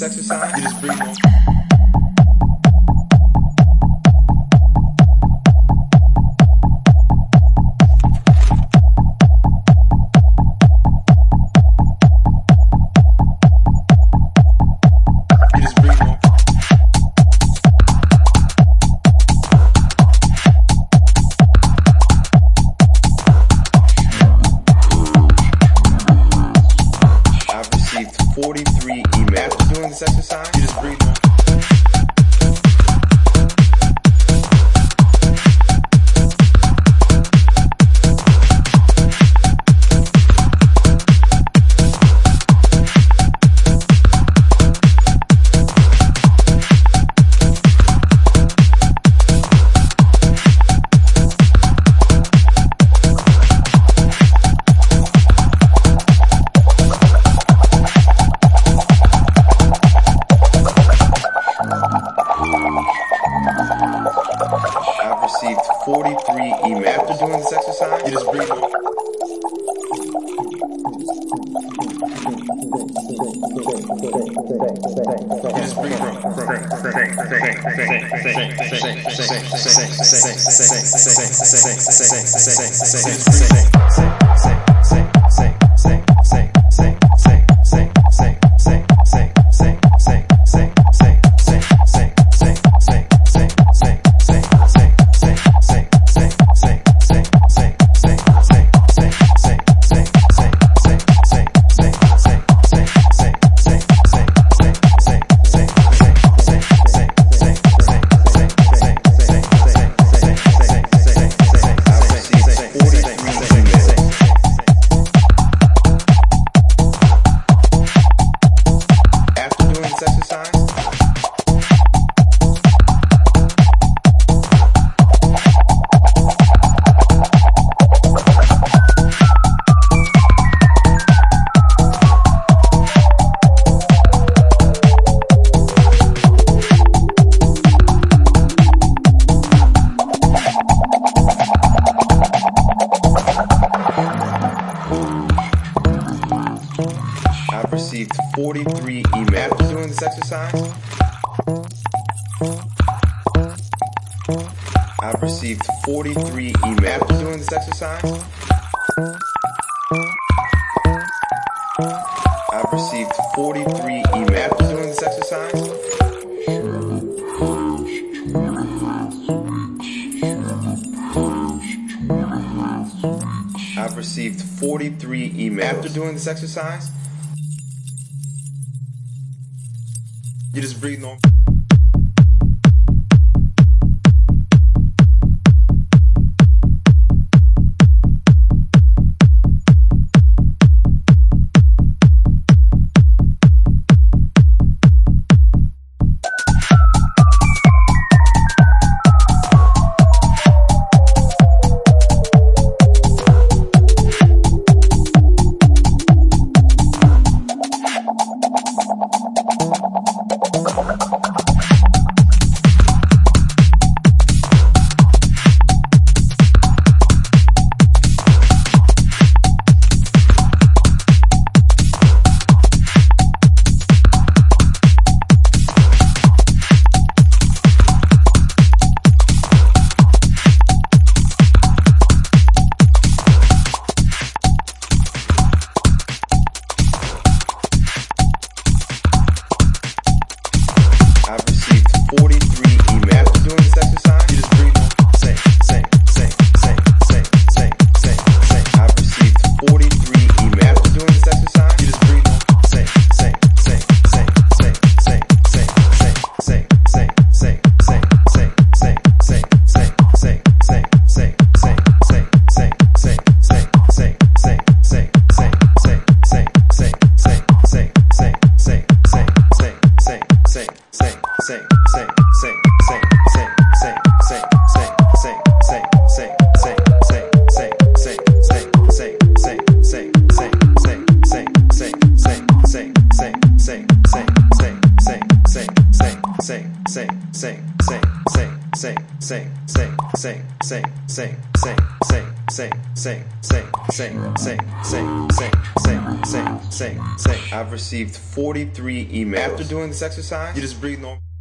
this exercise, you just breathe on. I've received 43 emails. After doing this exercise, you just breathe on. I've received 43 emails. After doing this exercise, you just breathe on. You just breathe on. I've received 43 emails. After doing this exercise, I've received 43 emails. After doing this exercise, I've received 43 emails. After doing this exercise, I've received 43 emails. After doing this exercise, you just breathe normal. I've received 43 emails. After doing this exercise, you just breathe on. Sing. I've received 43 emails. After doing this exercise, you just breathe on. Sing. I've received 43 emails. After doing this exercise, you just breathe normal.